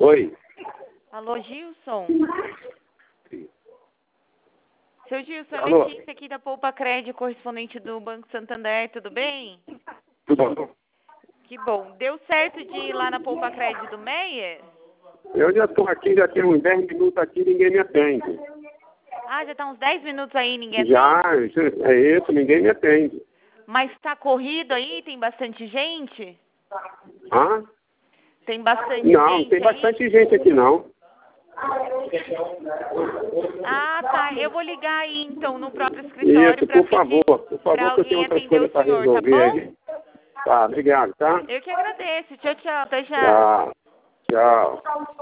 Oi. Alô, Gilson? Seu Gilson, Alô? Letícia aqui da Poupa Crédito, correspondente do Banco Santander, tudo bem? Tudo bom? Que bom. Deu certo de ir lá na Poupa Crédito do Meier? Eu já estou aqui, já tenho uns 10 minutos aqui e ninguém me atende. Ah, já tá uns 10 minutos aí, ninguém atende? Já, é isso, ninguém me atende. Mas tá corrido aí? Tem bastante gente? Hã? Tem bastante Não, gente tem aí? bastante gente aqui não. Ah, tá. Eu vou ligar aí, então, no próprio escritório Isso, para por pedir favor, para que eu tenho alguém outras atender coisas o para senhor, tá resolver bom? aí. Tá, obrigado, tá? Eu que agradeço. Tchau, tchau. Até já. Tá, tchau.